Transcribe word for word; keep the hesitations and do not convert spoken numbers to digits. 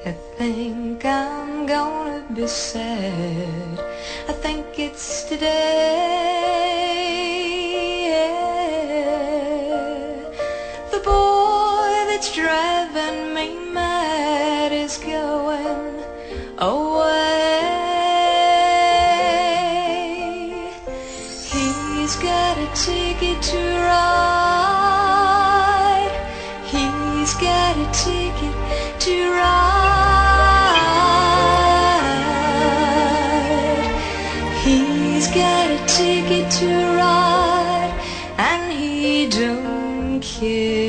I think I'm gonna be sad. I think it's today. Yeah. The boy that's driving me mad is going away. He's got a ticket to ride. He's got a ticket to ride. He's got a ticket to ride, and he don't care.